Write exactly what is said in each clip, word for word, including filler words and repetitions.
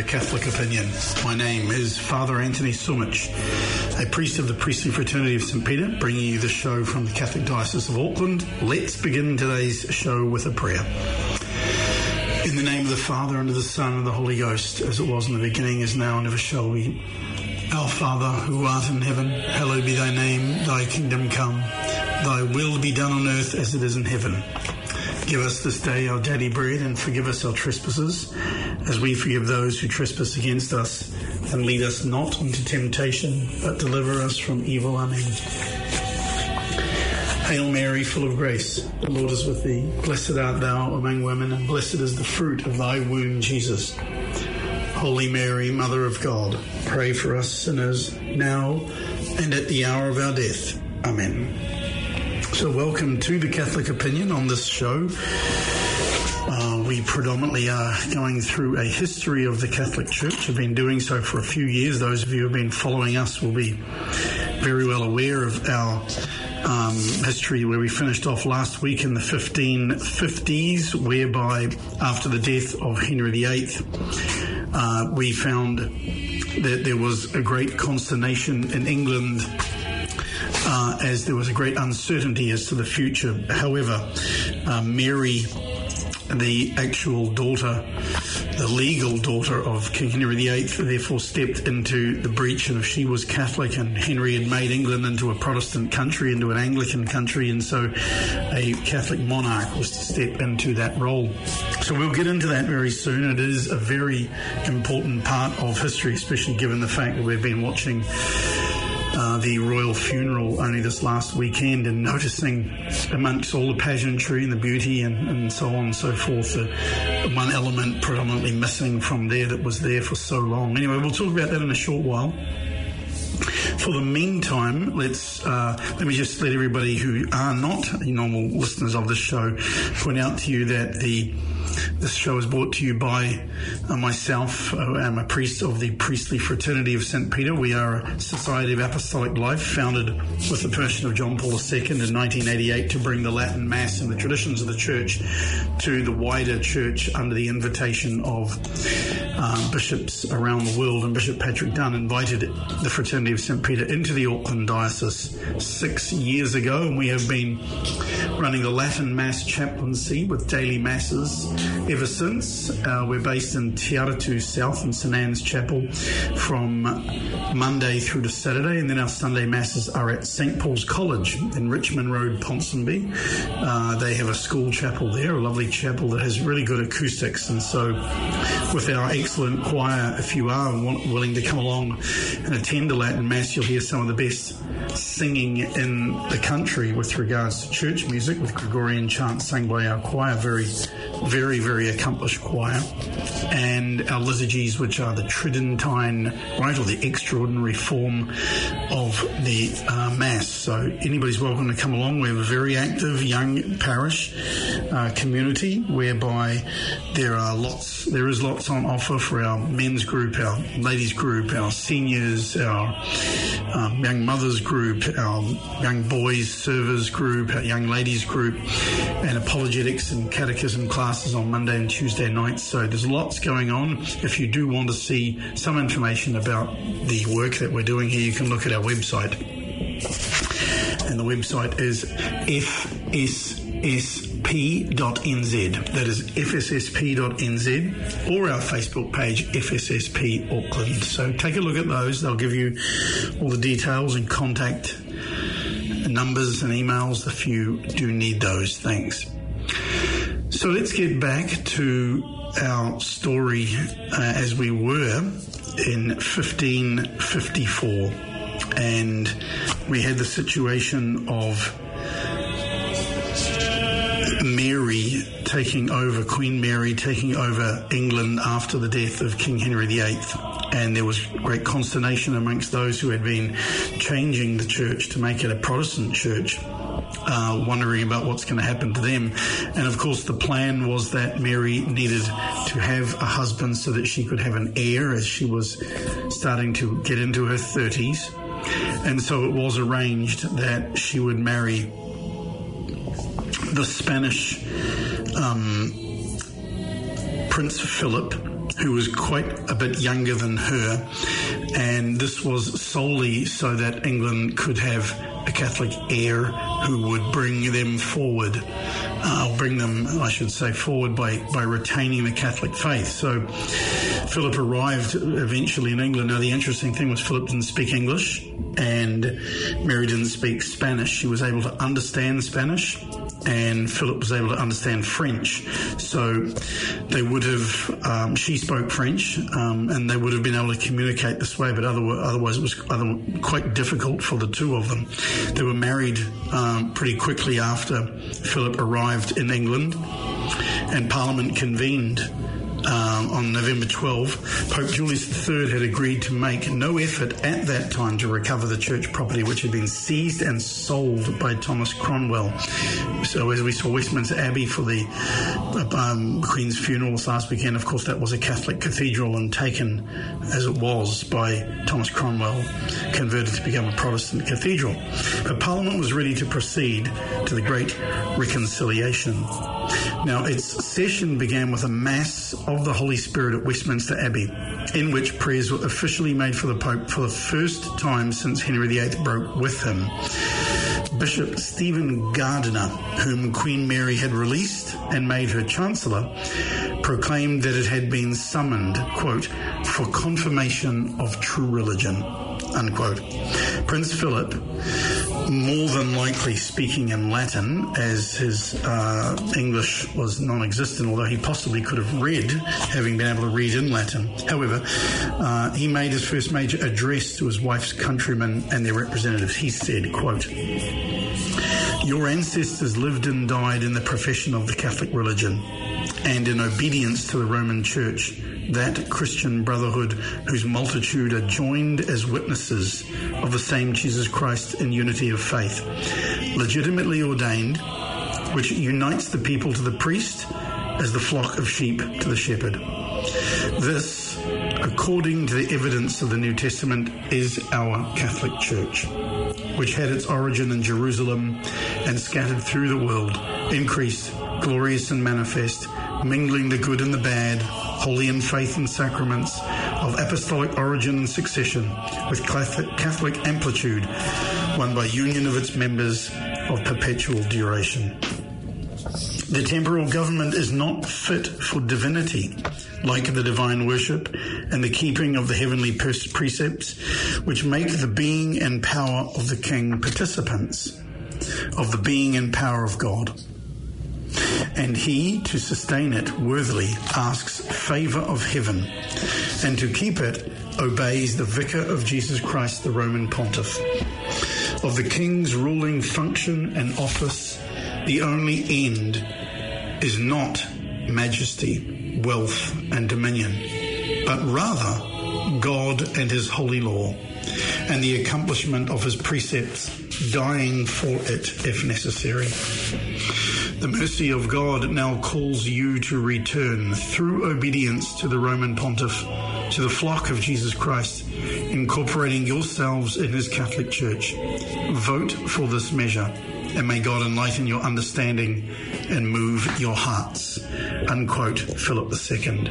Catholic Opinion. My name is Father Anthony Sumich, a priest of the Priestly Fraternity of Saint Peter, bringing you the show from the Catholic Diocese of Auckland. Let's begin today's show with a prayer. In the name of the Father, and of the Son, and of the Holy Ghost, as it was in the beginning, is now, and ever shall be. Our Father, who art in heaven, hallowed be thy name. Thy kingdom come. Thy will be done on earth as it is in heaven. Give us this day our daily bread, and forgive us our trespasses, as we forgive those who trespass against us. And lead us not into temptation, but deliver us from evil. Amen. Hail Mary, full of grace, the Lord is with thee. Blessed art thou among women, and blessed is the fruit of thy womb, Jesus. Holy Mary, Mother of God, pray for us sinners, now and at the hour of our death. Amen. So welcome to the Catholic Opinion on this show. Uh, we predominantly are going through a history of the Catholic Church. We've been doing so for a few years. Those of you who have been following us will be very well aware of our um, history, where we finished off last week in the fifteen fifties, whereby after the death of Henry the Eighth, uh, we found that there was a great consternation in England, Uh, as there was a great uncertainty as to the future. However, uh, Mary, the actual daughter, the legal daughter of King Henry the Eighth, therefore stepped into the breach, and if she was Catholic and Henry had made England into a Protestant country, into an Anglican country, and so a Catholic monarch was to step into that role. So we'll get into that very soon. It is a very important part of history, especially given the fact that we've been watching Uh, the royal funeral only this last weekend, and noticing amongst all the pageantry and the beauty and, and so on and so forth, the uh, one element predominantly missing from there that was there for so long. Anyway, we'll talk about that in a short while. For the meantime, let's uh, let me just let everybody who are not normal listeners of this show point out to you that the This show is brought to you by uh, myself. Uh, I'm a priest of the Priestly Fraternity of Saint Peter. We are a Society of Apostolic Life, founded with the permission of John Paul the Second in nineteen eighty-eight to bring the Latin Mass and the traditions of the Church to the wider Church under the invitation of uh, bishops around the world. And Bishop Patrick Dunn invited the Fraternity of Saint Peter into the Auckland Diocese six years ago, and we have been running the Latin Mass chaplaincy with daily Masses ever since. Uh, we're based in Te Aratu South in Saint Anne's Chapel from Monday through to Saturday, and then our Sunday Masses are at Saint Paul's College in Richmond Road, Ponsonby. Uh, they have a school chapel there, a lovely chapel that has really good acoustics, and so with our excellent choir, if you are want, willing to come along and attend a Latin Mass, you'll hear some of the best singing in the country with regards to church music, with Gregorian chants sung by our choir, very, very, very accomplished choir, and our liturgies, which are the Tridentine Rite, or the extraordinary form of the uh, Mass. So anybody's welcome to come along. We have a very active young parish uh, community, whereby there are lots, there is lots on offer for our men's group, our ladies group, our seniors, our um, young mothers group, our young boys servers group, our young ladies group, and apologetics and catechism classes on Monday and Tuesday nights. So there's lots going on. If you do want to see some information about the work that we're doing here, you can look at our website. And the website is f s s p dot n z. That is f s s p dot n z, or our Facebook page, F S S P Auckland. So take a look at those. They'll give you all the details and contact numbers and emails if you do need those. Thanks. So let's get back to our story uh, as we were in fifteen fifty-four, and we had the situation of Mary taking over, Queen Mary taking over England after the death of King Henry the Eighth. And there was great consternation amongst those who had been changing the church to make it a Protestant church, uh, wondering about what's going to happen to them. And of course the plan was that Mary needed to have a husband so that she could have an heir, as she was starting to get into her thirties. And so it was arranged that she would marry the Spanish um, Prince Philip, who was quite a bit younger than her, and this was solely so that England could have a Catholic heir who would bring them forward, uh, bring them, I should say, forward by, by retaining the Catholic faith. So Philip arrived eventually in England. Now, the interesting thing was Philip didn't speak English and Mary didn't speak Spanish. She was able to understand Spanish, and Philip was able to understand French. So they would have, um, she spoke French, um, and they would have been able to communicate this way, but otherwise, otherwise it was other, quite difficult for the two of them. They were married um, pretty quickly after Philip arrived in England, and Parliament convened Um, on November twelfth. Pope Julius the Third had agreed to make no effort at that time to recover the church property which had been seized and sold by Thomas Cromwell. So as we saw Westminster Abbey for the um, Queen's funeral last weekend, of course that was a Catholic cathedral, and taken as it was by Thomas Cromwell, converted to become a Protestant cathedral. But Parliament was ready to proceed to the Great Reconciliation. Now, its session began with a Mass of the Holy Spirit at Westminster Abbey, in which prayers were officially made for the Pope for the first time since Henry the Eighth broke with him. Bishop Stephen Gardiner, whom Queen Mary had released and made her Chancellor, proclaimed that it had been summoned, quote, for confirmation of true religion, unquote. Prince Philip, more than likely speaking in Latin, as his uh, English was non-existent, although he possibly could have read, having been able to read in Latin. However, uh, he made his first major address to his wife's countrymen and their representatives. He said, quote, "Your ancestors lived and died in the profession of the Catholic religion and in obedience to the Roman Church, that Christian brotherhood whose multitude are joined as witnesses of the same Jesus Christ in unity of faith, legitimately ordained, which unites the people to the priest as the flock of sheep to the shepherd. This, according to the evidence of the New Testament, is our Catholic Church, which had its origin in Jerusalem and scattered through the world, increased, glorious and manifest, mingling the good and the bad, holy in faith and sacraments, of apostolic origin and succession, with Catholic amplitude, won by union of its members of perpetual duration. The temporal government is not fit for divinity, like the divine worship and the keeping of the heavenly precepts, which make the being and power of the king participants of the being and power of God. And he, to sustain it worthily, asks favour of heaven, and to keep it obeys the vicar of Jesus Christ, the Roman pontiff. Of the king's ruling function and office, the only end is not majesty, wealth, and dominion, but rather God and his holy law, and the accomplishment of his precepts, dying for it if necessary. The mercy of God now calls you to return through obedience to the Roman pontiff, to the flock of Jesus Christ, incorporating yourselves in his Catholic Church. Vote for this measure, and may God enlighten your understanding and move your hearts. Unquote, Philip the Second.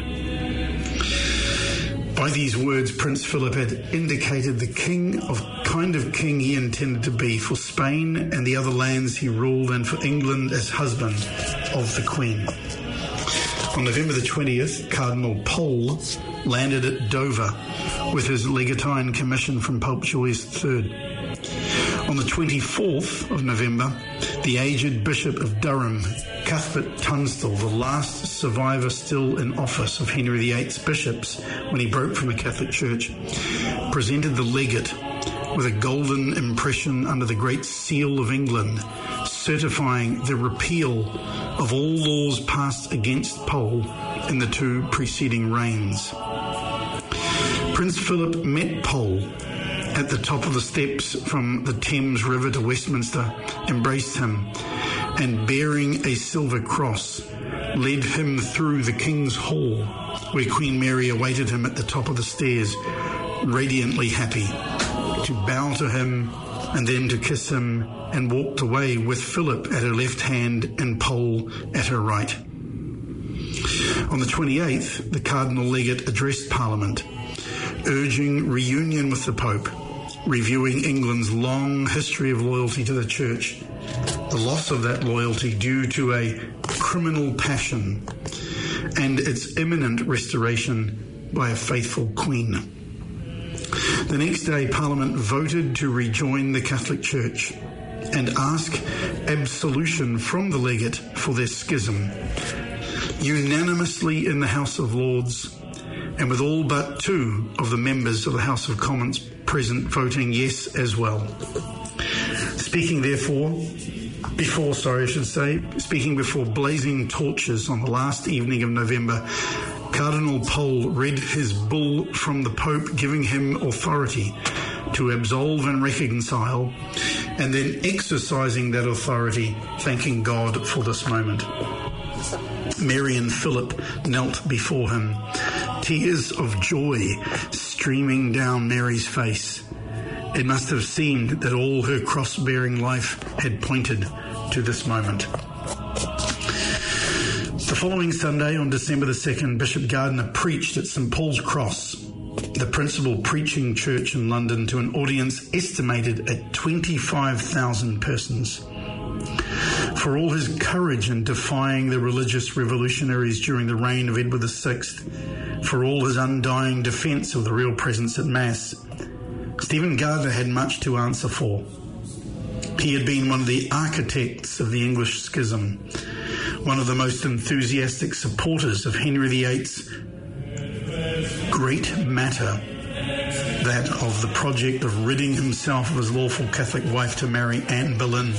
By these words, Prince Philip had indicated the king of kind of king he intended to be for Spain and the other lands he ruled, and for England as husband of the Queen. On November the twentieth, Cardinal Pole landed at Dover with his legatine commission from Pope Julius the Third. On the twenty-fourth of November, the aged Bishop of Durham, Cuthbert Tunstall, the last survivor still in office of Henry the Eighth's bishops when he broke from the Catholic Church, presented the legate with a golden impression under the Great Seal of England, certifying the repeal of all laws passed against Pole in the two preceding reigns. Prince Philip met Pole at the top of the steps from the Thames River to Westminster, embraced him, and bearing a silver cross, led him through the King's Hall, where Queen Mary awaited him at the top of the stairs, radiantly happy, to bow to him and then to kiss him, and walked away with Philip at her left hand and Pole at her right. On the twenty-eighth, the Cardinal Legate addressed Parliament, urging reunion with the Pope, reviewing England's long history of loyalty to the Church, the loss of that loyalty due to a criminal passion, and its imminent restoration by a faithful Queen. The next day, Parliament voted to rejoin the Catholic Church and ask absolution from the legate for their schism. Unanimously in the House of Lords, and with all but two of the members of the House of Commons present voting yes as well. Speaking therefore, before, sorry I should say, speaking before blazing torches on the last evening of November, Cardinal Pole read his bull from the Pope giving him authority to absolve and reconcile, and then exercising that authority, thanking God for this moment. Mary and Philip knelt before him, tears of joy streaming down Mary's face. It must have seemed that all her cross-bearing life had pointed to this moment. The following Sunday, on December the second, Bishop Gardiner preached at Saint Paul's Cross, the principal preaching church in London, to an audience estimated at twenty-five thousand persons. For all his courage in defying the religious revolutionaries during the reign of Edward the Sixth, for all his undying defence of the real presence at Mass, Stephen Gardiner had much to answer for. He had been one of the architects of the English schism, one of the most enthusiastic supporters of Henry the Eighth's great matter, that of the project of ridding himself of his lawful Catholic wife to marry Anne Boleyn.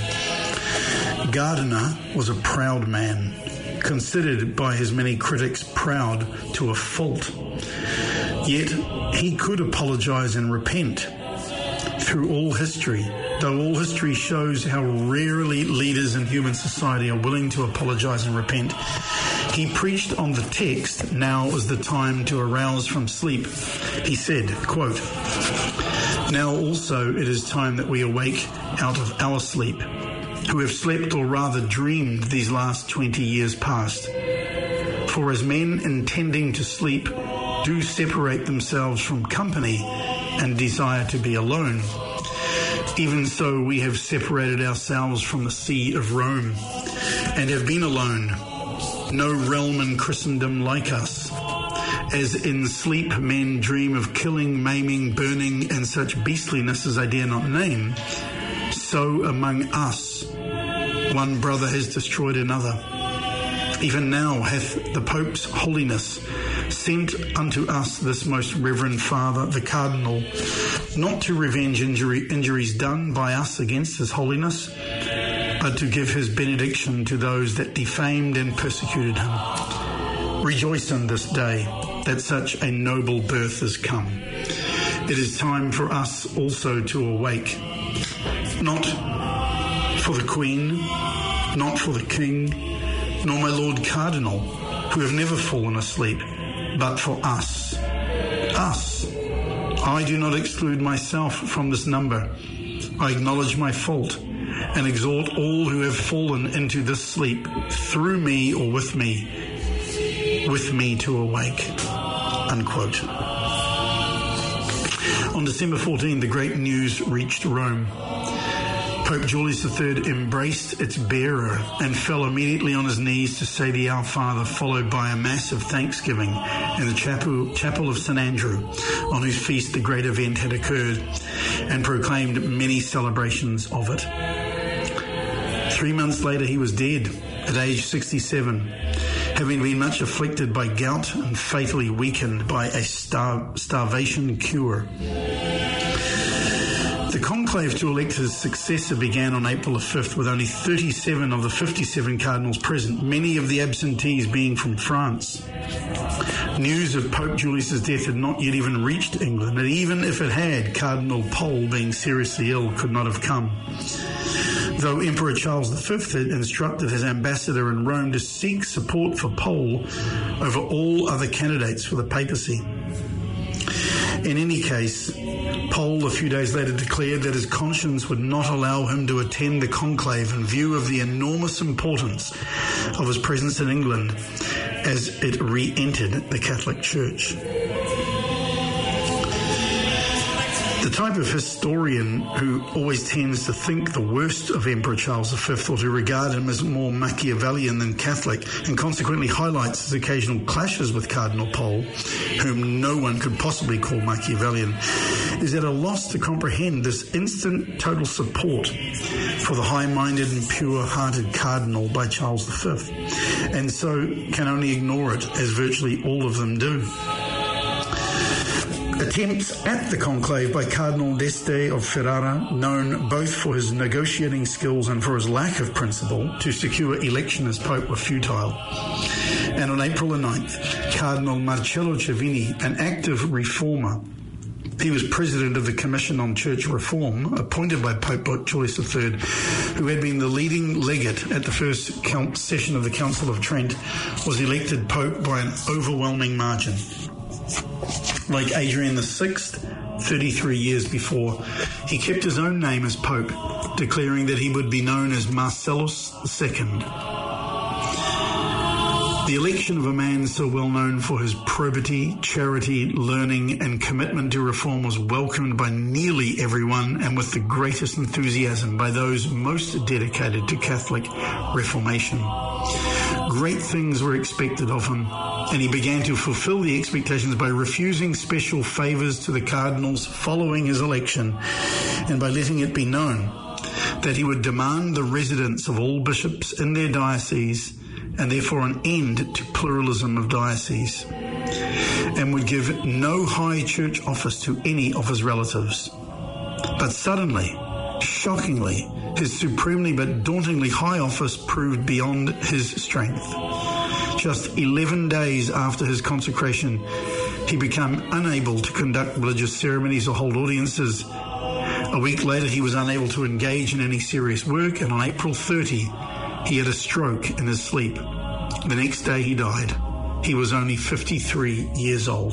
Gardiner was a proud man, considered by his many critics proud to a fault. Yet he could apologise and repent. Through all history, though all history shows how rarely leaders in human society are willing to apologise and repent, he preached on the text, "Now is the time to arouse from sleep." He said, quote, "Now also it is time that we awake out of our sleep, who have slept or rather dreamed these last twenty years past. For as men intending to sleep do separate themselves from company and desire to be alone, even so we have separated ourselves from the See of Rome and have been alone. No realm in Christendom like us. As in sleep men dream of killing, maiming, burning, and such beastliness as I dare not name, so among us one brother has destroyed another. Even now hath the Pope's Holiness sent unto us this most reverend Father, the Cardinal, not to revenge injury, injuries done by us against His Holiness, but to give his benediction to those that defamed and persecuted him. Rejoice in this day that such a noble birth has come. It is time for us also to awake, not for the Queen, not for the King, nor my Lord Cardinal, who have never fallen asleep, but for us. Us. I do not exclude myself from this number. I acknowledge my fault and exhort all who have fallen into this sleep, through me or with me, with me to awake." Unquote. On December fourteenth, the great news reached Rome. Pope Julius the Third embraced its bearer and fell immediately on his knees to say the Our Father, followed by a mass of thanksgiving in the chapel, chapel of Saint Andrew, on whose feast the great event had occurred, and proclaimed many celebrations of it. Three months later he was dead at age sixty-seven, having been much afflicted by gout and fatally weakened by a star- starvation cure. The conclave to elect his successor began on April the fifth with only thirty-seven of the fifty-seven cardinals present, many of the absentees being from France. News of Pope Julius's death had not yet even reached England, and even if it had, Cardinal Pole, being seriously ill, could not have come. Though Emperor Charles the Fifth had instructed his ambassador in Rome to seek support for Pole over all other candidates for the papacy. In any case, Pole a few days later declared that his conscience would not allow him to attend the conclave in view of the enormous importance of his presence in England as it re-entered the Catholic Church. The type of historian who always tends to think the worst of Emperor Charles the Fifth, or to regard him as more Machiavellian than Catholic, and consequently highlights his occasional clashes with Cardinal Pole, whom no one could possibly call Machiavellian, is at a loss to comprehend this instant total support for the high-minded and pure-hearted Cardinal by Charles the Fifth, and so can only ignore it, as virtually all of them do. Attempts at the conclave by Cardinal d'Este of Ferrara, known both for his negotiating skills and for his lack of principle, to secure election as Pope were futile. And on April the ninth, Cardinal Marcello Cervini, an active reformer, he was president of the Commission on Church Reform, appointed by Pope Julius the Third, who had been the leading legate at the first count session of the Council of Trent, was elected Pope by an overwhelming margin. Like Adrian the Sixth, thirty-three years before, he kept his own name as Pope, declaring that he would be known as Marcellus the Second. The election of a man so well known for his probity, charity, learning, and commitment to reform was welcomed by nearly everyone, and with the greatest enthusiasm by those most dedicated to Catholic reformation. Great things were expected of him, and he began to fulfill the expectations by refusing special favours to the cardinals following his election, and by letting it be known that he would demand the residence of all bishops in their diocese, and therefore an end to pluralism of dioceses, and would give no high church office to any of his relatives. But suddenly, shockingly, his supremely but dauntingly high office proved beyond his strength. Just eleven days after his consecration, he became unable to conduct religious ceremonies or hold audiences. A week later, he was unable to engage in any serious work, and on April thirtieth, he had a stroke in his sleep. The next day he died. He was only fifty-three years old.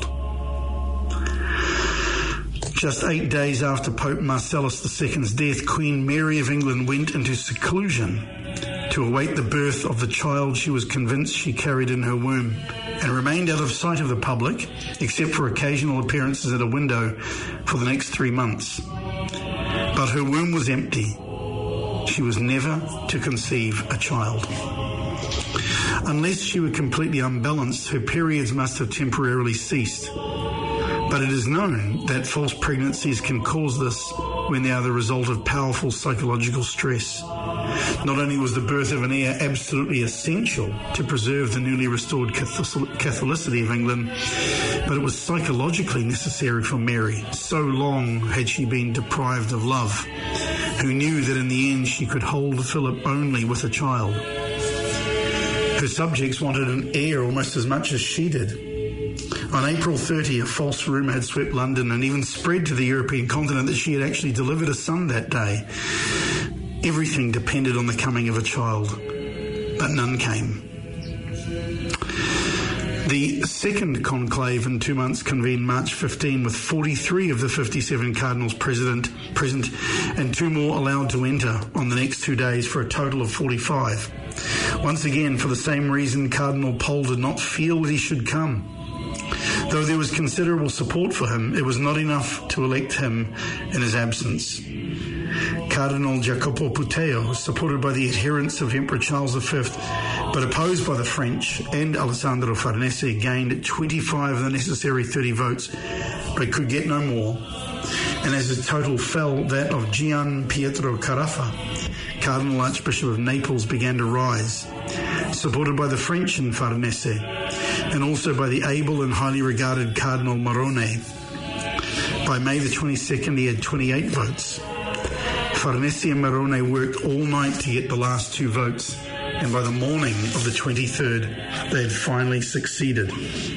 Just eight days after Pope Marcellus the Second's death, Queen Mary of England went into seclusion to await the birth of the child she was convinced she carried in her womb, and remained out of sight of the public, except for occasional appearances at a window, for the next three months. But her womb was empty. She was never to conceive a child. Unless she were completely unbalanced, her periods must have temporarily ceased. But it is known that false pregnancies can cause this when they are the result of powerful psychological stress. Not only was the birth of an heir absolutely essential to preserve the newly restored Catholicity of England, but it was psychologically necessary for Mary. So long had she been deprived of love, who knew that in the end she could hold Philip only with a child. Her subjects wanted an heir almost as much as she did. On April thirtieth, a false rumour had swept London and even spread to the European continent that she had actually delivered a son that day. Everything depended on the coming of a child, but none came. The second conclave in two months convened March fifteenth, with forty-three of the fifty-seven cardinals present, present and two more allowed to enter on the next two days, for a total of forty-five. Once again, for the same reason, Cardinal Pole did not feel that he should come. Though there was considerable support for him, it was not enough to elect him in his absence. Cardinal Jacopo Puteaux, supported by the adherents of Emperor Charles the Fifth, but opposed by the French and Alessandro Farnese, gained twenty-five of the necessary thirty votes, but could get no more. And as his total fell, that of Gian Pietro Carafa, Cardinal Archbishop of Naples, began to rise, supported by the French and Farnese, and also by the able and highly regarded Cardinal Morone. By May the twenty-second, he had twenty-eight votes. Farnese and Morone worked all night to get the last two votes, and by the morning of the twenty-third, they had finally succeeded.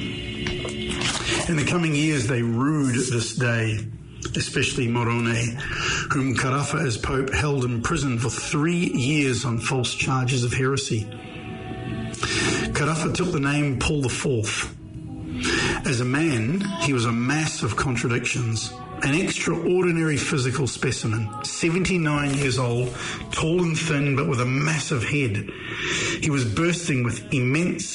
In the coming years, they rued this day, especially Morone, whom Carafa as Pope held in prison for three years on false charges of heresy. Carafa took the name Paul the Fourth. As a man, he was a mass of contradictions, an extraordinary physical specimen, seventy-nine years old, tall and thin, but with a massive head. He was bursting with immense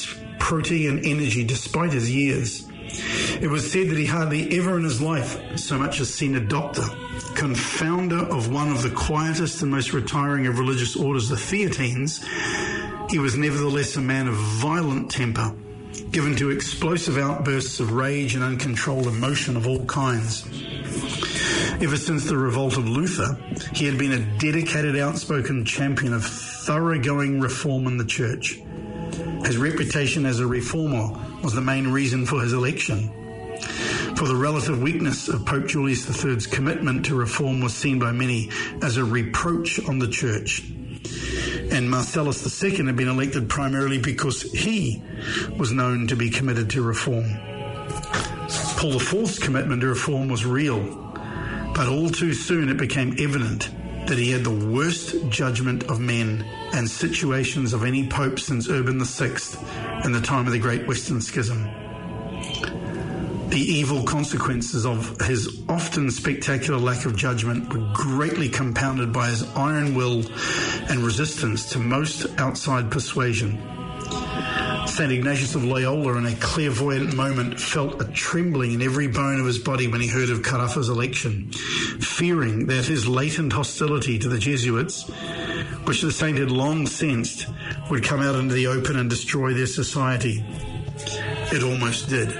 protein and energy despite his years. It was said that he hardly ever in his life so much as seen a doctor. Confounder of one of the quietest and most retiring of religious orders, the Theatines, he was nevertheless a man of violent temper, given to explosive outbursts of rage and uncontrolled emotion of all kinds. Ever since the revolt of Luther, he had been a dedicated, outspoken champion of thoroughgoing reform in the church. His reputation as a reformer was the main reason for his election. For the relative weakness of Pope Julius the Third's commitment to reform was seen by many as a reproach on the church. And Marcellus the Second had been elected primarily because he was known to be committed to reform. Paul the Fourth's commitment to reform was real, but all too soon it became evident that he had the worst judgment of men and situations of any pope since Urban the Sixth in the time of the Great Western Schism. The evil consequences of his often spectacular lack of judgment were greatly compounded by his iron will and resistance to most outside persuasion. Saint Ignatius of Loyola, in a clairvoyant moment, felt a trembling in every bone of his body when he heard of Carafa's election, fearing that his latent hostility to the Jesuits, which the saint had long sensed, would come out into the open and destroy their society. It almost did.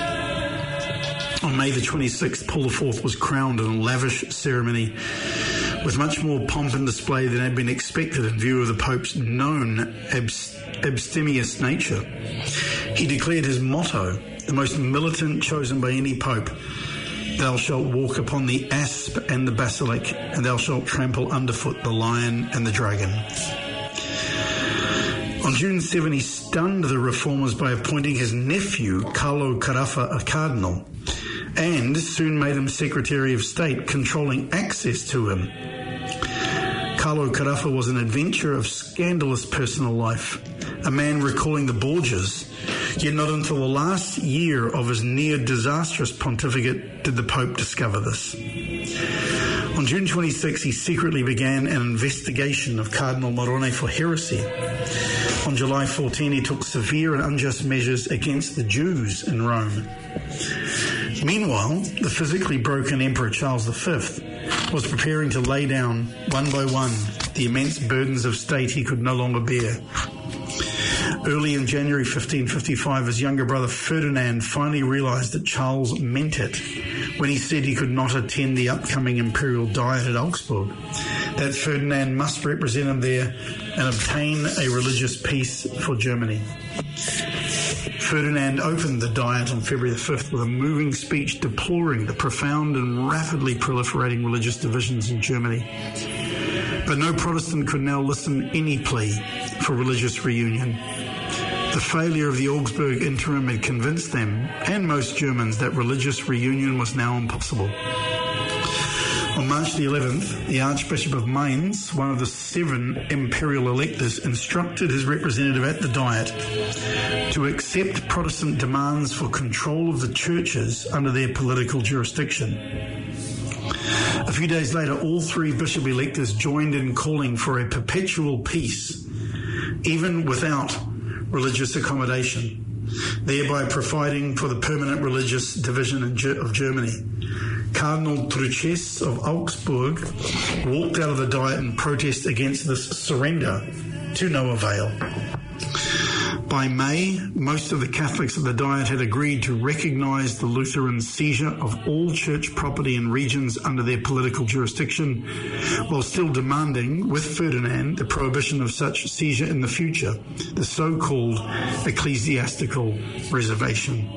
On May the twenty-sixth, Paul the Fourth was crowned in a lavish ceremony with much more pomp and display than had been expected in view of the Pope's known abs- abstemious nature. He declared his motto, the most militant chosen by any Pope: "Thou shalt walk upon the asp and the basilic, and thou shalt trample underfoot the lion and the dragon." On June seventh, he stunned the reformers by appointing his nephew, Carlo Carafa, a cardinal, and soon made him Secretary of State, controlling access to him. Carlo Carafa was an adventurer of scandalous personal life, a man recalling the Borgias, yet not until the last year of his near-disastrous pontificate did the Pope discover this. On June twenty-sixth, he secretly began an investigation of Cardinal Morone for heresy. On July fourteenth, he took severe and unjust measures against the Jews in Rome. Meanwhile, the physically broken Emperor Charles the Fifth was preparing to lay down, one by one, the immense burdens of state he could no longer bear. Early in January fifteen fifty-five, his younger brother Ferdinand finally realized that Charles meant it when he said he could not attend the upcoming imperial diet at Augsburg, that Ferdinand must represent him there and obtain a religious peace for Germany. Ferdinand opened the diet on February the fifth with a moving speech deploring the profound and rapidly proliferating religious divisions in Germany. But no Protestant could now listen any plea for religious reunion. The failure of the Augsburg interim had convinced them, and most Germans, that religious reunion was now impossible. On March the eleventh, the Archbishop of Mainz, one of the seven imperial electors, instructed his representative at the Diet to accept Protestant demands for control of the churches under their political jurisdiction. A few days later, all three bishop electors joined in calling for a perpetual peace, even without religious accommodation, thereby providing for the permanent religious division of Germany. Cardinal Truchess of Augsburg walked out of the Diet in protest against this surrender, to no avail. By May, most of the Catholics of the Diet had agreed to recognise the Lutheran seizure of all church property in regions under their political jurisdiction, while still demanding, with Ferdinand, the prohibition of such seizure in the future, the so-called ecclesiastical reservation.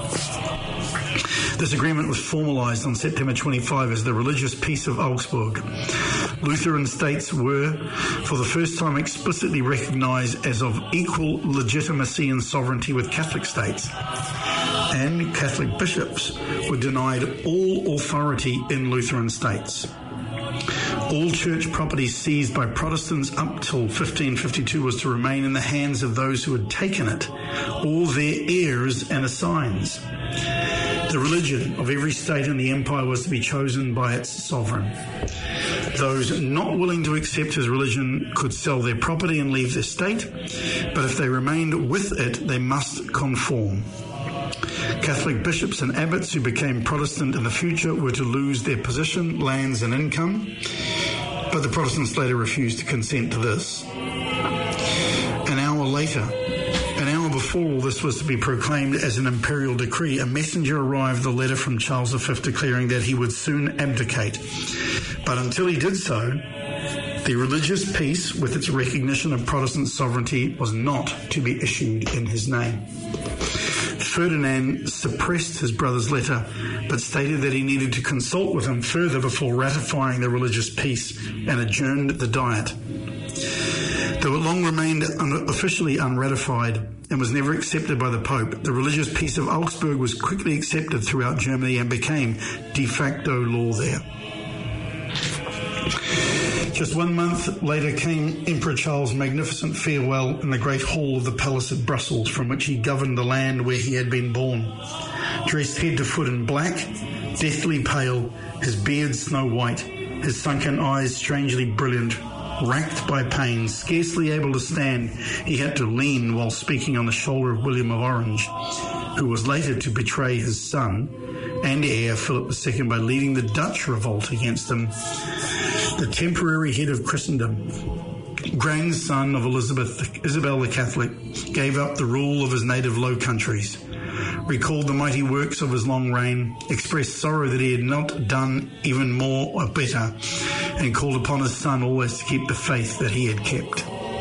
This agreement was formalised on September twenty-fifth as the Religious Peace of Augsburg. Lutheran states were, for the first time, explicitly recognised as of equal legitimacy and sovereignty with Catholic states, and Catholic bishops were denied all authority in Lutheran states. All church property seized by Protestants up till fifteen fifty-two was to remain in the hands of those who had taken it, or their heirs and assigns. The religion of every state in the empire was to be chosen by its sovereign. Those not willing to accept his religion could sell their property and leave their state, but if they remained with it, they must conform. Catholic bishops and abbots who became Protestant in the future were to lose their position, lands and income, but the Protestants later refused to consent to this. An hour later, an hour before all this was to be proclaimed as an imperial decree, a messenger arrived with a letter from Charles the Fifth declaring that he would soon abdicate. But until he did so, the religious peace with its recognition of Protestant sovereignty was not to be issued in his name. Ferdinand suppressed his brother's letter, but stated that he needed to consult with him further before ratifying the religious peace and adjourned the Diet. Though it long remained un- officially unratified and was never accepted by the Pope, the religious peace of Augsburg was quickly accepted throughout Germany and became de facto law there. Just one month later came Emperor Charles' magnificent farewell in the great hall of the palace at Brussels, from which he governed the land where he had been born. Dressed head to foot in black, deathly pale, his beard snow white, his sunken eyes strangely brilliant, racked by pain, scarcely able to stand, he had to lean while speaking on the shoulder of William of Orange, who was later to betray his son and heir Philip the Second by leading the Dutch revolt against him. The temporary head of Christendom, grandson of Elizabeth, Isabel the Catholic, gave up the rule of his native Low Countries, recalled the mighty works of his long reign, expressed sorrow that he had not done even more or better, and called upon his son always to keep the faith that he had kept.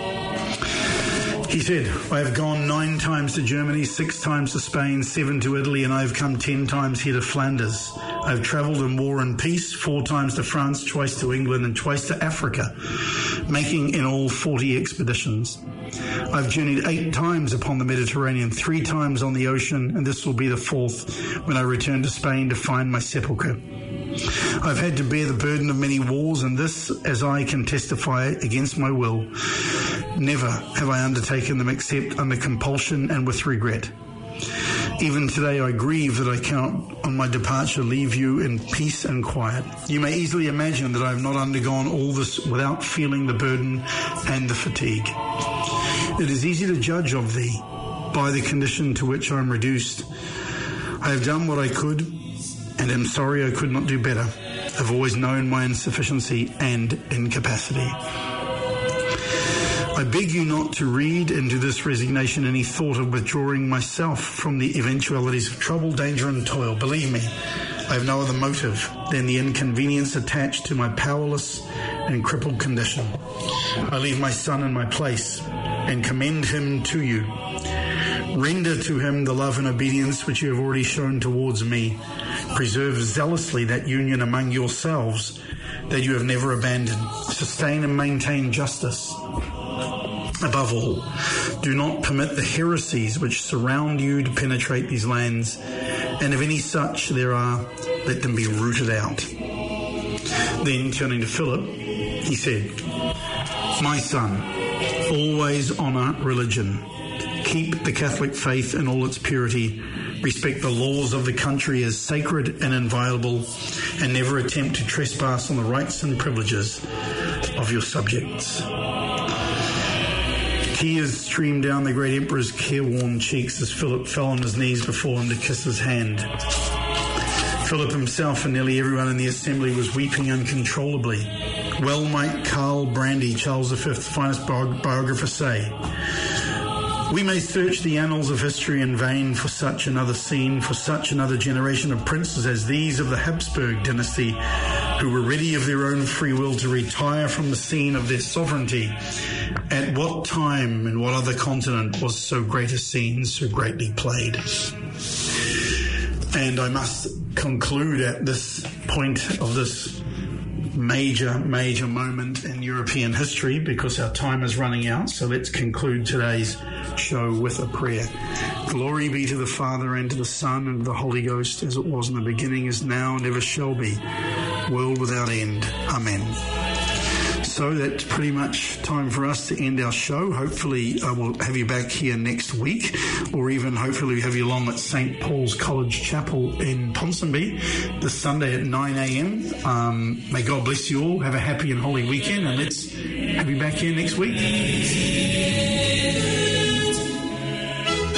He said, I have gone nine times to Germany, six times to Spain, seven to Italy, and I have come ten times here to Flanders. I have travelled in war and peace, four times to France, twice to England, and twice to Africa, making in all forty expeditions. I have journeyed eight times upon the Mediterranean, three times on the ocean, and this will be the fourth when I return to Spain to find my sepulchre. I've had to bear the burden of many wars, and this, as I can testify, against my will. Never have I undertaken them except under compulsion and with regret. Even today I grieve that I cannot, on my departure, leave you in peace and quiet. You may easily imagine that I have not undergone all this without feeling the burden and the fatigue. It is easy to judge of thee by the condition to which I am reduced. I have done what I could, and am sorry I could not do better. I've always known my insufficiency and incapacity. I beg you not to read into this resignation any thought of withdrawing myself from the eventualities of trouble, danger and toil. Believe me, I have no other motive than the inconvenience attached to my powerless and crippled condition. I leave my son in my place and commend him to you. Render to him the love and obedience which you have already shown towards me. Preserve zealously that union among yourselves that you have never abandoned. Sustain and maintain justice. Above all, do not permit the heresies which surround you to penetrate these lands, and if any such there are, let them be rooted out. Then, turning to Philip, he said, My son, always honour religion. Keep the Catholic faith in all its purity. Respect the laws of the country as sacred and inviolable, and never attempt to trespass on the rights and privileges of your subjects. Tears streamed down the great emperor's careworn cheeks as Philip fell on his knees before him to kiss his hand. Philip himself and nearly everyone in the assembly was weeping uncontrollably. Well might Karl Brandy, Charles the Fifth's finest biographer, say, we may search the annals of history in vain for such another scene, for such another generation of princes as these of the Habsburg dynasty, who were ready of their own free will to retire from the scene of their sovereignty. At what time, in what other continent, was so great a scene so greatly played? And I must conclude at this point of this major, major moment in European history, because our time is running out. So let's conclude today's show with a prayer. Glory be to the Father, and to the Son, and to the Holy Ghost, as it was in the beginning, is now, and ever shall be, world without end. Amen. So that's pretty much time for us to end our show. Hopefully uh, we'll have you back here next week, or even hopefully have you along at Saint Paul's College Chapel in Ponsonby this Sunday at nine a.m. Um, may God bless you all. Have a happy and holy weekend, and let's have you back here next week.